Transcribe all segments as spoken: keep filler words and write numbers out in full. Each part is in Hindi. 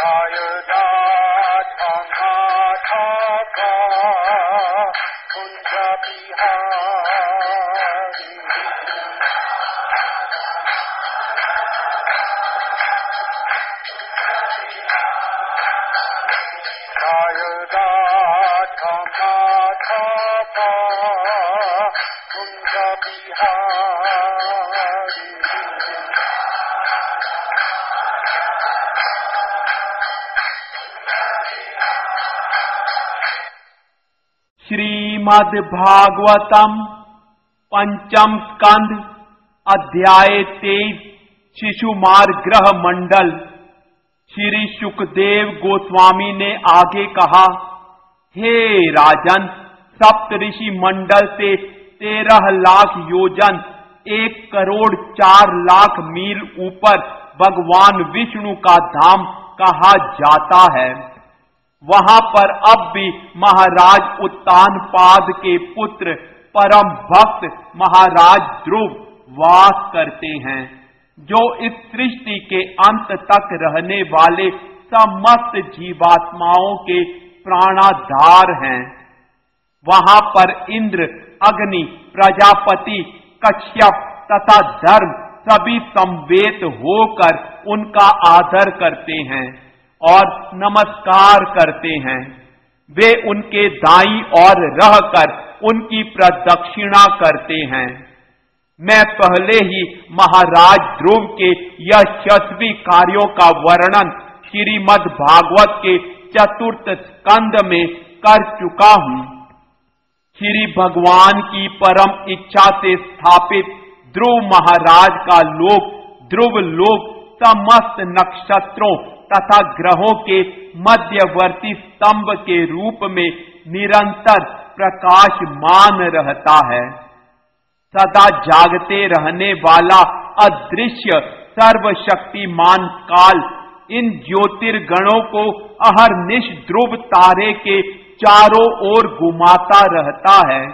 श्रीमद् भागवतम पंचम स्कंध अध्याय तेईस शिशुमार ग्रह मंडल। श्री सुखदेव गोस्वामी ने आगे कहा, हे राजन, सप्तऋषि मंडल से तेरह लाख योजन एक करोड़ चार लाख मील ऊपर भगवान विष्णु का धाम कहा जाता है। वहां पर अब भी महाराज उत्तानपाद के पुत्र परम भक्त महाराज ध्रुव वास करते हैं, जो इस सृष्टि के अंत तक रहने वाले समस्त जीवात्माओं के प्राणाधार हैं। वहां पर इंद्र, अग्नि, प्रजापति, कश्यप तथा धर्म सभी समवेत होकर उनका आदर करते हैं और नमस्कार करते हैं। वे उनके दाईं ओर रहकर उनकी प्रदक्षिणा करते हैं। मैं पहले ही महाराज ध्रुव के यशस्वी कार्यों का वर्णन श्रीमद् भागवत के चतुर्थ स्कंद में कर चुका हूं। श्री भगवान की परम इच्छा से स्थापित ध्रुव महाराज का लोक ध्रुव लोक समस्त नक्षत्रों तथा ग्रहों के मध्यवर्ती स्तंभ के रूप में निरंतर प्रकाशमान रहता है। सदा जागते रहने वाला अदृश्य सर्वशक्तिमान काल इन ज्योतिर्गणों को अहर्निश ध्रुव तारे के चारों ओर घुमाता रहता है।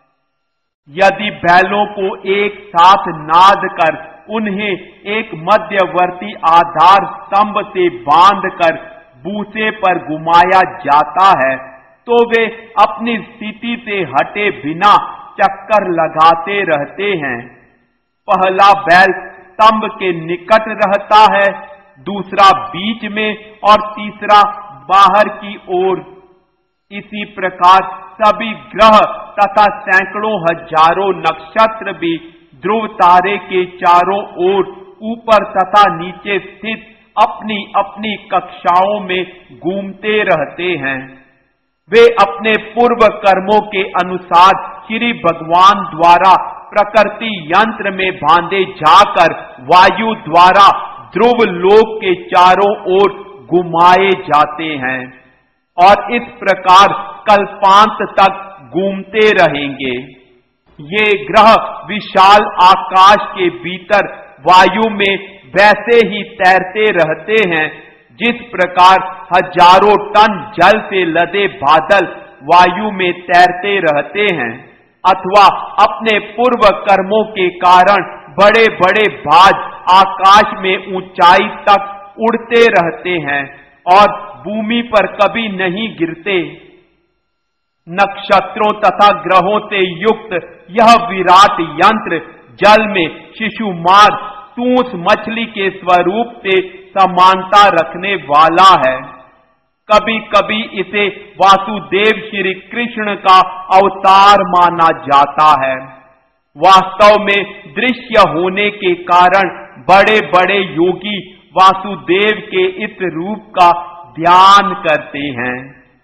यदि बैलों को एक साथ नाद कर उन्हें एक मध्यवर्ती आधार स्तंभ से बांधकर बूसे पर घुमाया जाता है, तो वे अपनी स्थिति से हटे बिना चक्कर लगाते रहते हैं। पहला बैल स्तंभ के निकट रहता है, दूसरा बीच में और तीसरा बाहर की ओर। इसी प्रकार सभी ग्रह तथा सैकड़ों हजारों नक्षत्र भी ध्रुव तारे के चारों ओर ऊपर तथा नीचे स्थित अपनी अपनी कक्षाओं में घूमते रहते हैं। वे अपने पूर्व कर्मों के अनुसार श्री भगवान द्वारा प्रकृति यंत्र में बांधे जाकर वायु द्वारा ध्रुव लोक के चारों ओर घुमाए जाते हैं और इस प्रकार कल्पांत तक घूमते रहेंगे। ये ग्रह विशाल आकाश के भीतर वायु में वैसे ही तैरते रहते हैं जिस प्रकार हजारों टन जल से लदे बादल वायु में तैरते रहते हैं, अथवा अपने पूर्व कर्मों के कारण बड़े बड़े बाज आकाश में ऊंचाई तक उड़ते रहते हैं और भूमि पर कभी नहीं गिरते। नक्षत्रों तथा ग्रहों से युक्त यह विराट यंत्र जल में शिशुमार सूस मछली के स्वरूप से समानता रखने वाला है। कभी कभी इसे वासुदेव श्री कृष्ण का अवतार माना जाता है। वास्तव में दृश्य होने के कारण बड़े बड़े योगी वासुदेव के इस रूप का ध्यान करते हैं।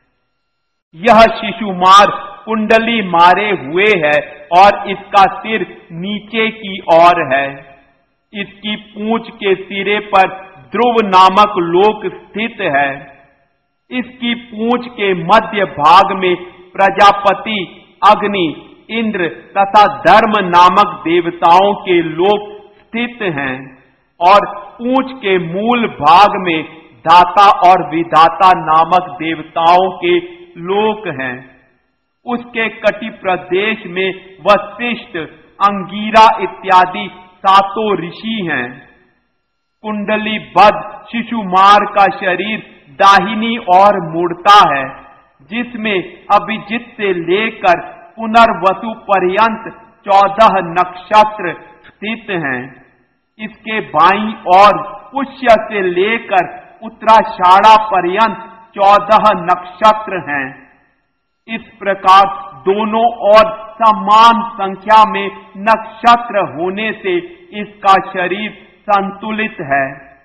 यह शिशुमार कुंडली मारे हुए है और इसका सिर नीचे की ओर है। इसकी पूंछ के सिरे पर ध्रुव नामक लोक स्थित है। इसकी पूंछ के मध्य भाग में प्रजापति, अग्नि, इंद्र तथा धर्म नामक देवताओं के लोक स्थित हैं और पूंछ के मूल भाग में धाता और विधाता नामक देवताओं के लोक हैं। उसके कटि प्रदेश में वशिष्ठ, अंगीरा इत्यादि सातों ऋषि हैं। कुंडली बद्ध शिशुमार का शरीर दाहिनी ओर मुड़ता है, जिसमें अभिजित से लेकर पुनर्वसु पर्यंत चौदह नक्षत्र स्थित हैं। इसके बाईं ओर पुष्य से लेकर उत्तराषाढ़ा पर्यंत चौदह नक्षत्र हैं। इस प्रकार दोनों ओर समान संख्या में नक्षत्र होने से इसका शरीर संतुलित है।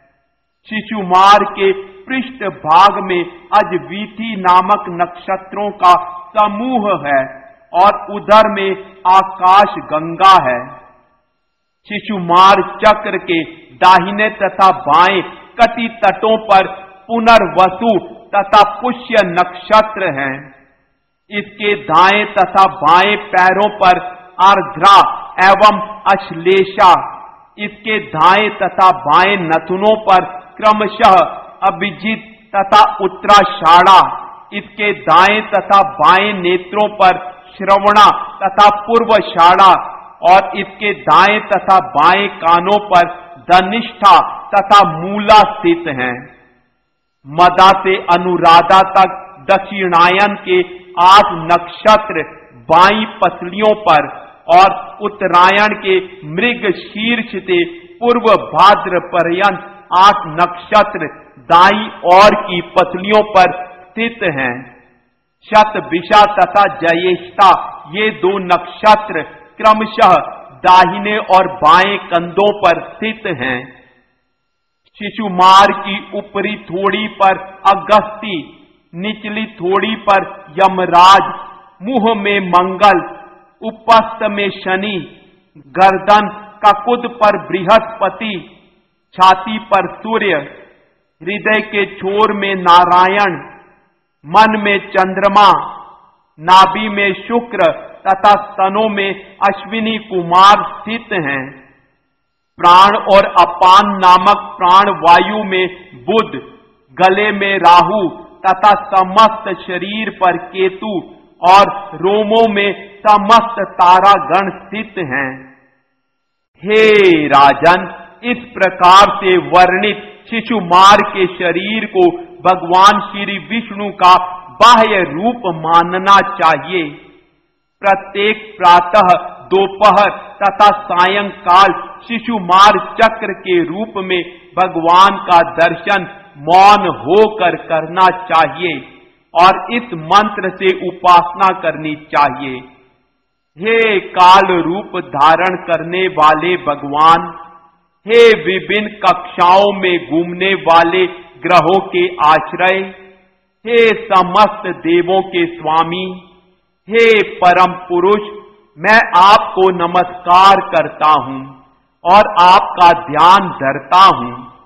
शिशुमार के पृष्ठ भाग में अजवीथी नामक नक्षत्रों का समूह है और उधर में आकाश गंगा है। शिशुमार चक्र के दाहिने तथा बाएं कटी तटों पर पुनर्वसु तथा पुष्य नक्षत्र हैं। इसके दाएं तथा बाएं पैरों पर आर्द्रा एवं अश्लेषा, इसके दाएं तथा बाएं नथुनों पर क्रमशः अभिजित तथा उत्तराषाढ़ा, इसके दाएं तथा बाएं नेत्रों पर श्रवणा तथा पूर्वाषाढ़ा और इसके दाएं तथा बाएं कानों पर धनिष्ठा तथा मूला स्थित हैं। मदा से अनुराधा तक दक्षिणायन के आठ नक्षत्र बाईं पसलियों पर और उत्तरायण के मृग शीर्ष से पूर्व भाद्र पर्यंत आठ नक्षत्र दाईं ओर की पसलियों पर स्थित हैं। शतभिषा तथा ज्येष्ठा ये दो नक्षत्र क्रमशः दाहिने और बाएं कंधों पर स्थित हैं। शिशुमार की ऊपरी थोड़ी पर अगस्ती, निचली थोड़ी पर यमराज, मुंह में मंगल, उपस्थ में शनि, गर्दन ककुद पर बृहस्पति, छाती पर सूर्य, हृदय के छोर में नारायण, मन में चंद्रमा, नाभि में शुक्र तथा स्तनों में अश्विनी कुमार स्थित हैं। प्राण और अपान नामक प्राण वायु में बुध, गले में राहु तथा समस्त शरीर पर केतु और रोमों में समस्त तारागण स्थित हैं। हे राजन, इस प्रकार से वर्णित शिशुमार के शरीर को भगवान श्री विष्णु का बाह्य रूप मानना चाहिए। प्रत्येक प्रातः, दोपहर तथा सायंकाल शिशुमार चक्र के रूप में भगवान का दर्शन मौन होकर करना चाहिए और इस मंत्र से उपासना करनी चाहिए। हे काल रूप धारण करने वाले भगवान, हे विभिन्न कक्षाओं में घूमने वाले ग्रहों के आश्रय, हे समस्त देवों के स्वामी, हे परम पुरुष, मैं आपको नमस्कार करता हूं और आपका ध्यान धरता हूं।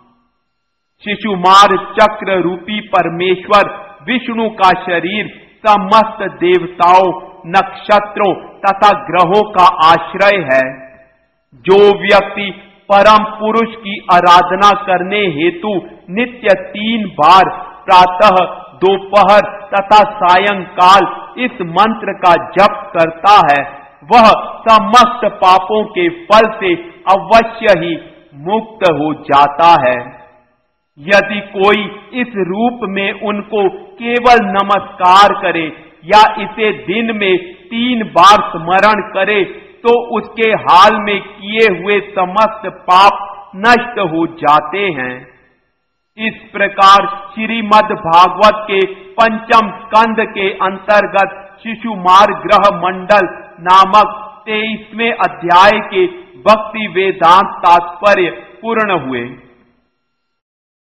शिशुमार चक्र रूपी परमेश्वर विष्णु का शरीर समस्त देवताओं, नक्षत्रों तथा ग्रहों का आश्रय है। जो व्यक्ति परम पुरुष की आराधना करने हेतु नित्य तीन बार प्रातः, दोपहर तथा सायंकाल इस मंत्र का जप करता है, वह समस्त पापों के फल से अवश्य ही मुक्त हो जाता है। यदि कोई इस रूप में उनको केवल नमस्कार करे या इसे दिन में तीन बार स्मरण करे तो उसके हाल में किए हुए समस्त पाप नष्ट हो जाते हैं। इस प्रकार श्रीमद् भागवत के पंचम स्कंद के अंतर्गत शिशुमार ग्रह मंडल नामक तेईसवें अध्याय के भक्ति वेदांत तात्पर्य पूर्ण हुए।